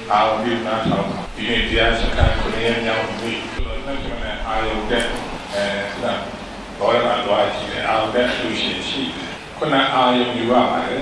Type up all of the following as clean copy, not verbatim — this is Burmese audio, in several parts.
အာဝိနာထောင်းဒီနေ့တရားစခန်းကိုရင်းရောက်ပြီဆိုတော့နောက်ကျမှအာယုတဲ့ဘောရကတော့ရှိတယ်အာယုတဲ့လူရှိခုနအာယုယူရပါတယ်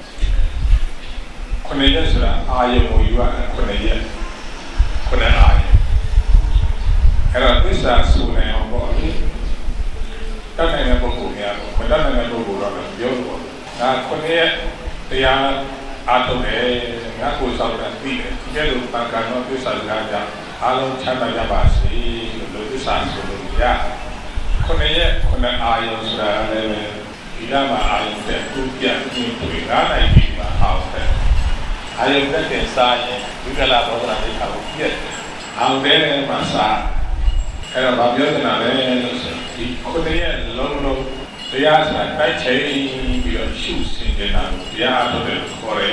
ခုနရက်ဆိုတာအာယုကိုယူရတယ်ခုနရက်ခုနအာယုအဲ့တော့သစ္စာဆိုနေအောင်ပေါ့လေတတ်နိုင်တဲ့ပုဂ္ဂိုလ်များမတတ်နိုင်တဲ့ပုဂ္ဂိုလ်တော့ပြောလို့ဒါခုနရက်တရားအားထုတ်တယ်ငါကိုယ်ဆောင်တာပြီးတယ်ဒီလိုပံကံတော့သစ္စာစကားကြောင့်အားလုံးချမ်းသာကြပါစေလို့သစ္စာဆိုလို့ရခုနရက်ခုနအာယုဆိုတာလည်းဒီကမှာအာယုတဲ့သူပြင်းပြင်းငါးနိုင်ပြီမှာအောင်တယ်အာယုတဲ့ကစားရင်ဝိကလဘောဓနာလေးကိုပြည့်အောင်တယ်မှာစားအဲ့တော့ဘာပြောနေတာလဲလို့ဆိုဒီခုနရက်လုံးလုံးတရားစတိုက်ချိန်ပြီးတော့ရှုစင်နေတာတရားထုတ်တယ်ခေါ်တယ်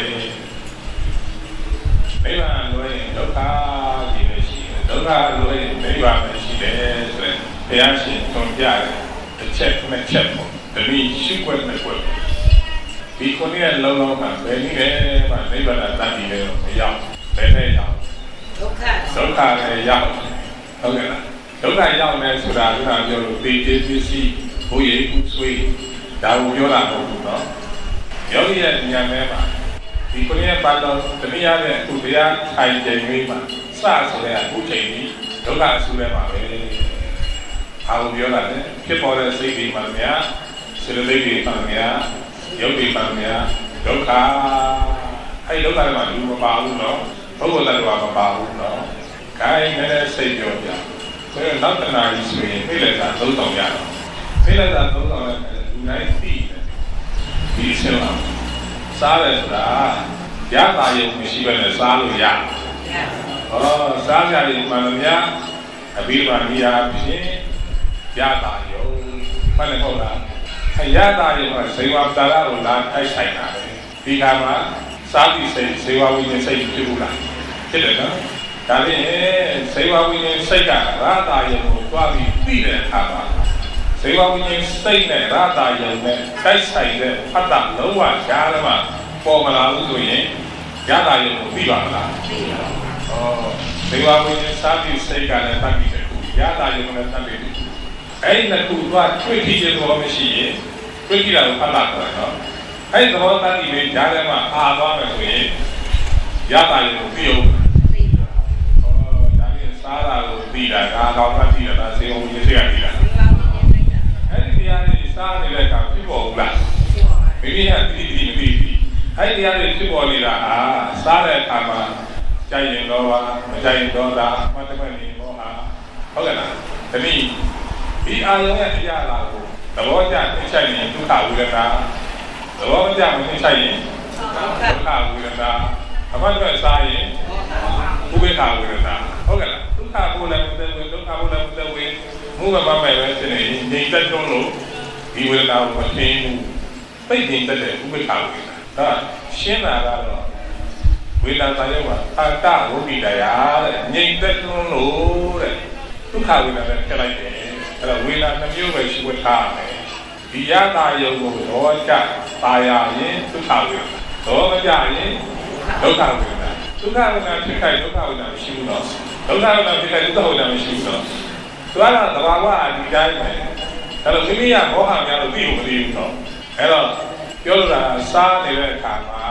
နိဗ္ဗာန်လို့ရင်ဒုက္ခကြီးလည်းရှိတယ်ဒုက္ခလို့ရင်နိဗ္ဗာန်လည်းရှိတယ်ဆိုရင်ဘုရားရှင်သွန်ပြတယ်တစ်ချက်နှစ်ချက်ပေါ့တတိရှိခွက်နဲ့ခွက်ဒီခုနရက်လုံးလုံးကဘယ်နည်းလဲမှနိဗ္ဗာန်တတ်ပြီးလည်းမရောက်ဘယ်နဲ့ရောက်ဒုက္ခလည်းရောက်ဟုတ်ကဲ့လားဒုက္ခရောက်နေဆိုတာကပြောလို့သိသိသိသိဘုရားကုဆွေးဒါကိုပြောတာမဟုတ်ဘူးနော်ယောဂီရဲ့ဉာဏ်ထဲမှာဒီခုနရက်ပါတော့တနည်းအားဖြင့်အခုတရားထိုင်ချိန်လေးမှာစဆိုတဲ့အခုချိန်ကြီးဒုက္ခအဆူထဲမှာပဲအာရုံပြောတာလေဖြစ်ပေါ်တဲ့စိတ်တွေမှာများစေတသိက်တွေမှာများယုတ်တွေမှာများဒုက္ခအဲ့ဒုက္ခတွေမှာလူမပါဘူးနော်ပုဂ္ဂိုလ်တ attva မပါဘူးနော်ခိုင်းနေတဲ့စိတ်ပြောပြဆိုတော့နောက်တနာကြီးဆိုရင်ဖိလက်သာသုံးဆောင်ရတော့ဖိလက်သာသုံးဆောင်တဲ့လူတိုင်းသိတယ်ဒီအချက်မှာစားတယ်ဆိုတာရတာရုံမရှိဘဲနဲ့စားလို့ရဟောစားကြရင်မှလည်းများအဘိဓမ္မာနိယာဖြင့်ရတာရုံမှန်တယ်ဟုတ်လားအရတာရုံကဇေဝတာရကိုလာထိုက်ဆိုင်တာပဲဒီခါမှာစားပြီးစိတ်ဇေဝဝိညာဉ်စိတ်ဖြစ်ဘူးလားဖြစ်တယ်နော်ဒါဖြင့်ဇေဝဝိညာဉ်စိတ်ကရတာရုံကိုတွားပြီးသိတဲ့အခါမှာဇေဝဝိညာဉ်စိတ်နဲ့ရတာရုံနဲ့တိုက်ဆိုင်တဲ့အတ္တလုံးဝကြားထဲမှာပေါ်မလာဘူးဆိုရင်ရတာရုံကိုသိပါမလားသိပါဘူး။ဇေဝဝိညာဉ်စားပြီးစိတ်ကလည်းတတ်ပြီးတယ်ခုရတာရုံနဲ့တတ်ပြီးတယ်အဲ့ဒီနှစ်ခုကတွေ့ကြည့်တဲ့ဘောမရှိရင်တွေ့ကြည့်တာကိုဖတ်လာတယ်နော်။အဲ့ဒီသဘောတတ်ပြီးလည်းကြားထဲမှာအာသွားမယ်ဆိုရင်ရတာရုံကိုသိအောင်ဒါပြီးစားတာကိုသိတာဒါကောင်းမှသိတာဇေဝဝိညာဉ်စိတ်ကသိတာအဲ့ဒီတရားတွေစားနေတဲ့အခါဖြစ်ပေါ်ဘူးလားမိမိကသိသိမသိအဲ့ဒီတရားတွေဖြစ်ပေါ်နေတာဟာစားတဲ့အခါမှာကြိုက်ရင်တော့မကြိုက်ရင်တော့ဒါမှတ်တမဲ့နေမောဟာဟုတ်ကဲ့လားတနည်းဒီအာယုံရဲ့တရားလာကိုသဘောကျသိချိုက်ရင်ဒုက္ခဝေဒနာသဘောမကျမသိချိုက်ရင်ဒုက္ခဝေဒနာအမှန်တကယ်စားရင်ဥပေက္ခဝေဒနာဟုတ်ကဲ့လားဒုက္ခဘုလည်းမသိဘူးဒုက္ခဘုလည်းမသိဘူးမှုမမှမဲ့ပဲဖြစ်နေရင်ငြိမ်သက်တွန်းလို့ဒီဝေဒနာကိုမသိဘူးပိတ်တင်တဲ့ဥပေက္ခဝေဒနာဒါရှင်းတာကတော့ဝေဒနာတရားမှာအတ္တဝိပိတရာတဲ့ငြိမ်သက်တွန်းလို့တဲ့ဒုက္ခဝေဒနာနဲ့ထည့်လိုက်တယ်အဲ့တော့ဝေဒနာနှမျိုးပဲရှိဝတ်ထားမယ်ဒီယတာယုံကိုတော့ကြတာယာရင်ဒုက္ခဝေဒနာတော့မကြရင်ဒုက္ခဝေဒနာဒုက္ခဝေဒနာဖြစ်ခိုက်ဒုက္ခဝေဒနာမရှိဘူးနော်ဒုက္ခဝေဒနာဖြစ်ခိုက်ဒုက္ခဝေဒနာမရှိဘူးနော်သူကတော့သဘာဝအဒီတိုင်းပဲအဲ့တော့မိမိကမောဟများလို့သိဖို့မသိဘူးနော်အဲ့တော့ပြောလို့တာစားနေတဲ့အခါမှာ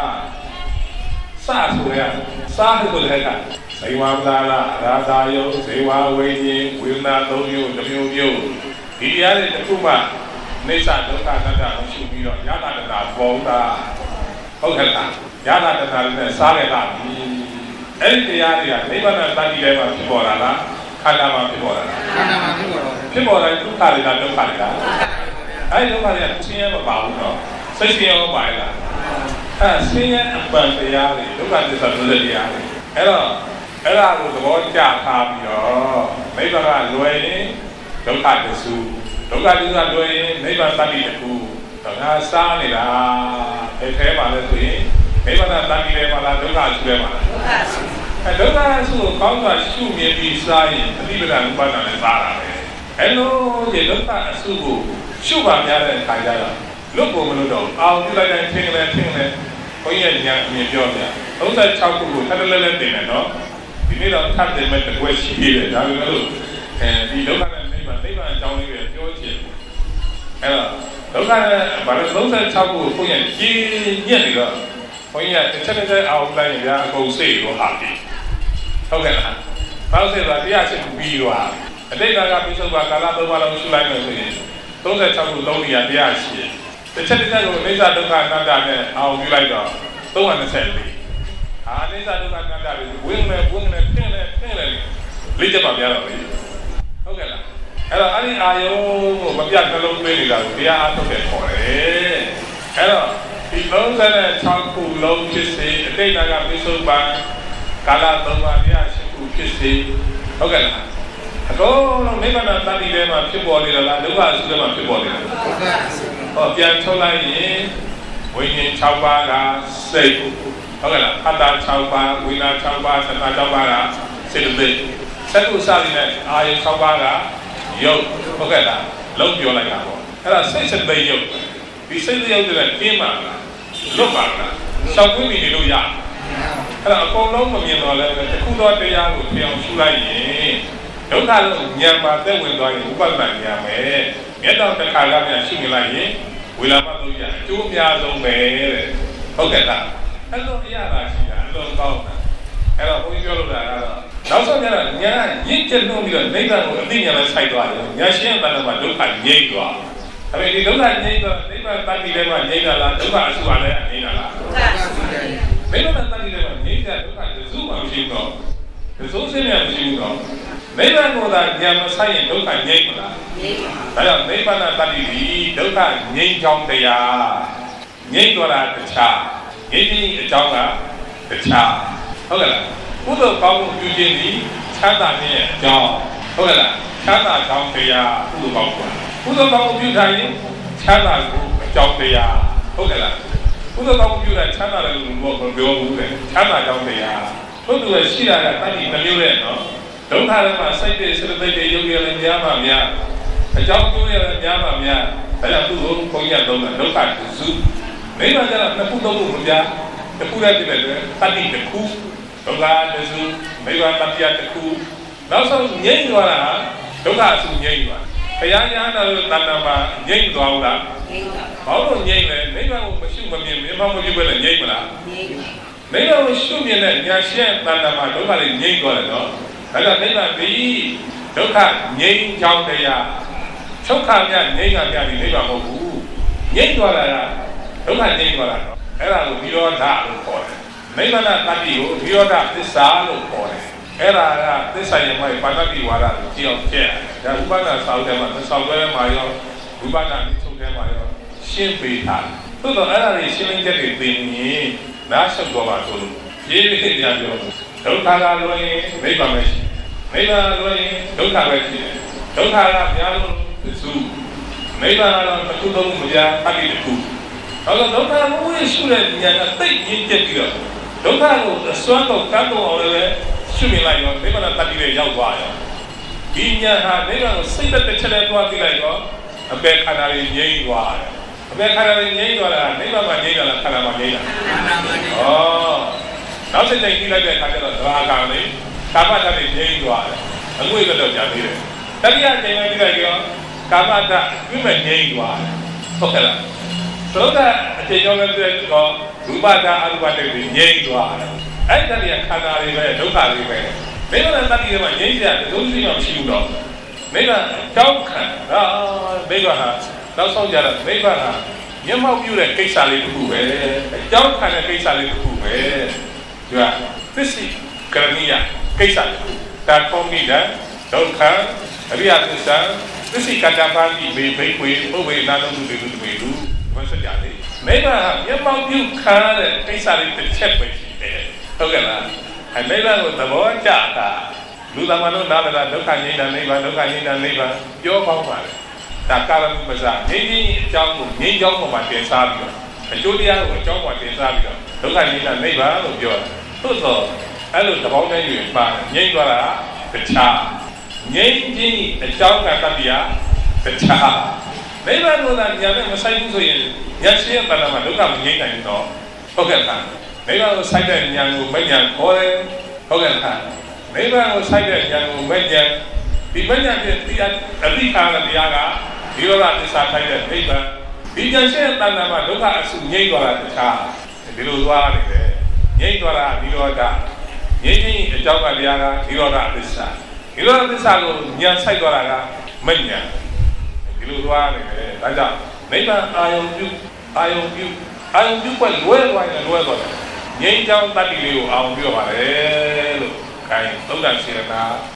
စားဆိုရစားဆိုတဲ့အခါဇေဝသာရရာသာယုဇေဝဝိညာဉ်ဝေဒနာသုံးမျိုးတစ်မျိုးမျိုးဒီတရားတွေတစ်ခုမှနေသဒုက္ခသတ္တမရှိပြီးတော့ယတာတတာပေါ်တာဟုတ်ကဲ့လားယတာတတာနဲ့စားရတာဒီအဲ့ဒီတရားတွေကနိဗ္ဗာန်တတိထဲမှာဖြစ်ပေါ်လာလားခန္ဓာမှာဖြစ်ပေါ်လာလားခန္ဓာမှာဖြစ်ပေါ်လာဒုက္ခတွေလားဒုက္ခတွေလားအဲ့ဒီဒုက္ခတွေကဆင်းရဲမပါဘူးနော်စိတ်ဆင်းရဲမပါလားအဲ့ဆင်းရဲအပံတရားတွေဒုက္ခသစ္စာတွေတရားတွေအဲ့တော့အဲ့ဒါကိုသဘောကျထားပြီးတော့နိဗ္ဗာန်ကလွယ်ရင်ဒုက္ခတဆူဒုက္ခသစ္စာလွယ်ရင်နိဗ္ဗာန်တတိတခုတော့ငါစားနေတာအဲ့ထဲမှာလည်းဆိုရင်နိဗ္ဗာန်တတိထဲမှာလားဒုက္ခဆူထဲမှာလားဒုက္ခဆူကိုကောင်းစွာရှုမြင်ပြီးစားရင်အတိပ္ပဒဥပါဒနာနဲ့စားတာပဲအဲ့လိုဒီဒုက္ခအဆူကိုရှုပါများတဲ့ခါကျတော့လွတ်ဖို့မလို့တော့အောင်ပြလိုက်တိုင်းထင်တယ်ဘုန်းကြီးရဲ့ဉာဏ်အမြင်ပြောပြ 36ခုကိုထပ်လဲလဲတင်တယ်နော်ဒီနေ့တော့ထပ်တယ်မဲ့တကွက်ရှိသေးတယ်ဒါပေမဲ့လို့ဒီဒုက္ခနဲ့နိဗ္ဗာန်အကြောင်းလေးပဲပြောချင်အဲ့တော့ဒုက္ခနဲ့ဘာလို့36ခုကိုဘုရားကြီးညက်နေတော့ဘုရားတစ်ချက်တစ်ချက်အောင်တိုင်းရအကုန်စိတ်လို့ဟာပြီဟုတ်ကဲ့လားဘာလို့လဲဆိုတော့တရားရှိပြီးတော့အတိတ်ကပိဿုပါကာလ3ပါးလုံးရှုလိုက်မယ်ဆိုရင်36ခုလုံးနေရတရားရှိတစ်ချက်တစ်ချက်ကိုအိစ္ဆဒုက္ခအနတ္တနဲ့အောင်ပြုလိုက်တော့324အာအိစ္ဆဒုက္ခအနတ္တတွေဝင်းမဲ့ဖင်းလဲလေးချက်ပါပြတော့လေဟုတ်ကဲ့လားအဲ့တော့အဲ့ဒီအာယုံကိုမပြတ်နှလုံးသွင်းနေတာကိုတရားအားထုတ်တယ်ခေါ်တယ်အဲ့တော့ဒီ36ခုလုံးဖြစ်စေအတိတ်ကပိဿုပါကာလ3ပါးတရားရှိခုဖြစ်စေဟုတ်ကဲ့လားအကုန်လုံးနိဗ္ဗာန်တန်တီထဲမှာဖြစ်ပေါ်နေလားဒုက္ခအစုထဲမှာဖြစ်ပေါ်နေလားဟောပြန်ထုတ်လိုက်ရင်ဝိညာဉ်6ပါးကစိတ်ဟုတ်ကဲ့လားအတ္တ6ပါးဝိညာဉ်6ပါးသတ္တ6ပါးကစေတသိက်စက္ကုစသည်နဲ့အာယု6ပါးကယုတ်ဟုတ်ကဲ့လားလုံးပြောလိုက်တာပေါ့အဲ့ဒါစိတ်စေတသိက်ယုတ်ဒီစိတ်စေတသိက်ယုတ်တဲ့ကျင်းမှာလွတ်ပါလားရှောက်ခွင့်နေလို့ရအဲ့ဒါအကုန်လုံးမမြင်တော့လဲတခုသောတရားကိုပြောင်းရှုလိုက်ရင်ဒုက္ခလုံးဉာဏ်ပါသက်ဝင်သွားရင်ဥပဒနာဉာဏ်ပဲမျက်တောင်တစ်ခါကမြန်ရှုနေလိုက်ရင်ဝေလာမလို့ရအကျိုးအများဆုံးပဲတဲ့ဟုတ်ကဲ့လားအဲ့လိုရတာရှိတာအလုံးကောင်းတာအဲ့တော့ဘုန်းကြီးပြောလို့တာကတော့နောက်ဆုံးကျတော့ဉာဏ်ရင့်ကျက်လို့ပြီးတော့နိဗ္ဗာန်ကိုအသိဉာဏ်နဲ့စိုက်သွားတယ်ဉာဏ်ရှင်းတဲ့ဘက်မှာဒုက္ခငြိမ့်သွားအဲ့ဒီဒုက္ခငြိမ့်တော့နိဗ္ဗာန်တန်တီထဲမှာငြိမ့်တာလားဒုက္ခအစုပါလဲငြိမ့်တာလားဒုက္ခအစုပါနိဗ္ဗာန်တန်တီထဲမှာငြိမ့်တဲ့ဒုက္ခအစုမှမရှိဘူးတော့အစိုးစိတ်နဲ့မရှိဘူးတော့နိဗ္ဗာန်ကိုသာဉာဏ်မဆိုင်ရင်ဒုက္ခငြိမ့်မလားငြိမ့်ပါဒါကြောင့်နိဗ္ဗာန်တန်တီဒီဒုက္ခငြိမ့်ကြောင်းတရားငြိမ့်သွားတာတခြားငြိမ့်ခြင်းအကြောင်းကတခြားဟုတ်ကဲ့လားကုသိုလ်ကောင်းမှုပြုခြင်းဒီချမ်းသာခြင်းရဲ့အကြောင်းဟုတ်ကဲ့လားချမ်းသာကြောင်းတရားကုသိုလ်ကောင်းမှုကုသိုလ်ကောင်းမှုပြုထားရင်ချမ်းသာကိုအကြောင်းတရားဟုတ်ကဲ့လားကုသိုလ်ကောင်းမှုပြုတာချမ်းသာတယ်လို့မပြောဘူးလေချမ်းသာကြောင်းတရားတို့သူရှိတာကတတိမမျိုးတဲ့နော်ဒုက္ခတွေမှာစိတ်တွေစိတ်တွေရုပ်ရည်လည်းများမှများအကြောင်းကျိုးရလည်းများမှများဒါကြောင့်သူ့ကိုဘုန်းကြီးကတော့ဒုက္ခစုမိမကျတော့နှစ်ခုသုံးခုမများတစ်ခုတည်းပြည့်တယ်တတိတစ်ခုဒုက္ခတစုမိဘတတိယတစ်ခုနောက်ဆုံးငြိမ့်သွားတာဒုက္ခအစုငြိမ့်သွားဘုရားညာတော်တဏ္ဍာမှာငြိမ့်သွားဘူးလားငြိမ့်ပါဘာလို့ငြိမ့်လဲမိဘကိုမရှိမမြင်မြင်မမကြည့်ပဲလေငြိမ့်မလားငြိမ့်ပါမိဘကိုရှုမြင်တဲ့ညာရှင်းတဏ္ဍာမှာဒုက္ခတွေငြိမ့်သွားတယ်နော်ဒါကြောင့်မိဘပြီးဒုက္ခငြိမ့်ကြောင်းတရားချုပ်ခါမြငြိမ့်ခါမြဒီမိဘမဟုတ်ဘူးငြိမ့်သွားတာကဒုက္ခငြိမ့်သွားတာနော်အဲ့ဒါကိုနိရောဓလို့ခေါ်တယ်နိဗ္ဗာန်တတိကိုနိရောဓသစ္စာလို့ခေါ်တယ်အဲ့ဒါကသစ္စာရဲ့မိုက်ပါဏတိဝါဒကိုကြည့်အောင်ကျက်ဒါဥပဒနာဆောက်တယ်မှာဆောက်ပွဲမှာရောဝိပဿနာချုပ်တယ်မှာရောရှင်းပေးထားသို့တော့အဲ့ဒါတွေရှင်းလင်းချက်တွေသိရင်နားဆက်တော့ပါဆိုလို့ရေးပြီးပြန်ပြောဒုက္ခကလွယ်ရင်နိဗ္ဗာန်ပဲရှိနိဗ္ဗာန်လွယ်ရင်ဒုက္ခပဲရှိတယ်ဒုက္ခကများလို့စုနိဗ္ဗာန်ကတော့တစ်ခုလုံးမပြအတိတစ်ခုတော့ဒုက္ခကိုဝိရှုတဲ့ဉာဏ်ကသိရင်းကျက်ပြီးတော့ဒုက္ခကိုအစွမ်းတော့ကတ်တော့အောင်လည်းရှုမြင်လိုက်ရောနိဗ္ဗာန်တတိတွေရောက်သွားရောဒီဉာဏ်ဟာနိဗ္ဗာန်ကိုစိတ်သက်ချက်နဲ့တွားပြီးလိုက်ရောအပေခန္ဓာတွေငြိမ့်သွားတယ်အပေခန္ဓာတွေငြိမ့်သွားတာနိဗ္ဗာန်မှာငြိမ့်တာလားခန္ဓာမှာငြိမ့်တာဩနောက်စိတ်တိုင်းပြီးလိုက်တဲ့အခါကျတော့ဓဝါကံလေးကာမဓာတ်တွေငြိမ့်သွားတယ်အငွေ့ကတော့ကြာသေးတယ်တတိယချိန်မှာပြီးလိုက်ရောကာမဓာတ်ပြည့်မဲ့ငြိမ့်သွားတယ်ဟုတ်ကဲ့လားသောတာအချိန်ကျော်တဲ့တော့ရူပဓာတ်အရူပဓာတ်တွေငြိမ့်သွားတယ်အဲ့ဒါတွေကခန္ဓာတွေပဲဒုက္ခတွေပဲမိဘတတိတွေမှာငြိမ့်ကြတယ်ဒုစည်းမှမရှိဘူးတော့မိဘကြောက်ခံမိဘဟာနောက်ဆုံးကြတော့မိဘဟာမျက်မှောက်ပြုတဲ့ကိစ္စလေးတစ်ခုပဲကြောက်ခံတဲ့ကိစ္စလေးတစ်ခုပဲဒီကသစ္စိကရဏီယကိစ္စတစ်ခုဒါကောမိတာဒုက္ခအရိယသစ္စာသစ္စိကတ္တပါတိဘေဘိကွေပုဗ္ဗေနာတုတေတုတေတုဘယ်စကြလဲမိဘဟာမျက်မှောက်ပြုခံတဲ့ကိစ္စလေးတစ်ချက်ပဲရှိတယ်ဟုတ်ကဲ့လားအနိဗ္ဗာန်ကိုသဘောကျတာလူသမန်တို့နားလည်တာဒုက္ခငြိမ်းတာနိဗ္ဗာန်ဒုက္ခငြိမ်းတာနိဗ္ဗာန်ပြောကောင်းပါလေဒါကာရမပဇာငြိမ်းခြင်းအကြောင်းကိုငြိမ်းကြောင်းပေါ်မှာတင်စားပြီးတော့အကျိုးတရားကိုအကြောင်းပေါ်တင်စားပြီးတော့ဒုက္ခငြိမ်းတာနိဗ္ဗာန်လို့ပြောတာသို့သောအဲ့လိုသဘောနဲ့ယူရင်ပါငြိမ်းသွားတာတခြားငြိမ်းခြင်းအကြောင်းကတ္တရားတခြားနိဗ္ဗာန်ကိုသာညာနဲ့မဆိုင်ဘူးဆိုရင်ညာရှိရဲ့တဏ္ဍာမှာဒုက္ခမငြိမ်းနိုင်ဘူးတော့ဟုတ်ကဲ့လားနိဗ္ဗာန်ကိုစိုက်တဲ့ဉာဏ်ကိုမဉဏ်ခေါ်တယ်ဟုတ်ကဲ့လားနိဗ္ဗာန်ကိုစိုက်တဲ့ဉာဏ်ကိုမဉဏ်ဒီမဉဏ်ဖြင့်အတိခါရတရားကဒီရောဂသစ္စာထိုက်တဲ့နိဗ္ဗာန်ဒီဉာဏ်ရှိတဲ့တဏ္ဍာမှာဒုက္ခအစုငြိမ့်သွားတာတခြားဒီလိုသွားနေတယ်ငြိမ့်သွားတာဒီရောဂငြိမ့်ခြင်းအကြောင်းကတရားကဒီရောဂသစ္စာဒီရောဂသစ္စာကိုဉာဏ်စိုက်သွားတာကမဉဏ်ဒီလိုသွားနေတယ်ဒါကြောင့်နိဗ္ဗာန်အာယုံပြုပွက်လွဲသွားရင်လွဲသွားတယ်ငြိမ်းချမ်းတတ္တိလေးကိုအောင်ပြောပါလေလို့ခိုင်းသုဒ္ဓစေနာ